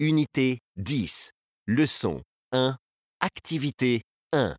Unité 10. Leçon 1. Activité 1.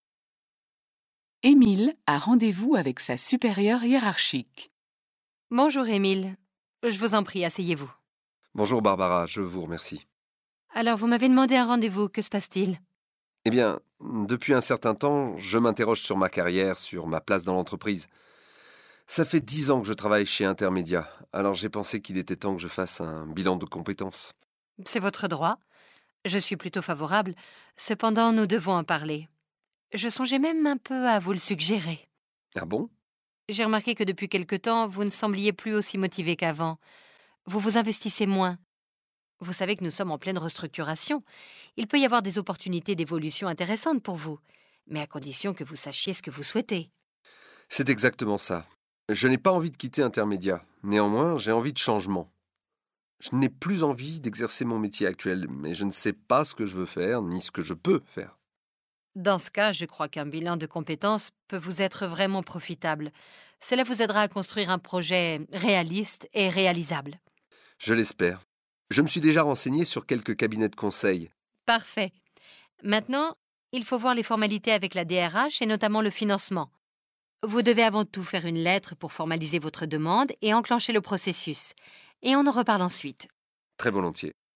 Émile a rendez-vous avec sa supérieure hiérarchique. Bonjour Émile. Je vous en prie, asseyez-vous. Bonjour Barbara, je vous remercie. Alors, vous m'avez demandé un rendez-vous, que se passe-t-il? Eh bien, depuis un certain temps, je m'interroge sur ma carrière, sur ma place dans l'entreprise. Ça fait 10 ans que je travaille chez Intermédia, alors j'ai pensé qu'il était temps que je fasse un bilan de compétences. C'est votre droit. Je suis plutôt favorable. Cependant, nous devons en parler. Je songeais même un peu à vous le suggérer. Ah bon? J'ai remarqué que depuis quelque temps, vous ne sembliez plus aussi motivé qu'avant. Vous vous investissez moins. Vous savez que nous sommes en pleine restructuration. Il peut y avoir des opportunités d'évolution intéressantes pour vous, mais à condition que vous sachiez ce que vous souhaitez. C'est exactement ça. Je n'ai pas envie de quitter Intermédia. Néanmoins, j'ai envie de changement. Je n'ai plus envie d'exercer mon métier actuel, mais je ne sais pas ce que je veux faire, ni ce que je peux faire. Dans ce cas, je crois qu'un bilan de compétences peut vous être vraiment profitable. Cela vous aidera à construire un projet réaliste et réalisable. Je l'espère. Je me suis déjà renseigné sur quelques cabinets de conseil. Parfait. Maintenant, il faut voir les formalités avec la DRH et notamment le financement. Vous devez avant tout faire une lettre pour formaliser votre demande et enclencher le processus. Et on en reparle ensuite. Très volontiers.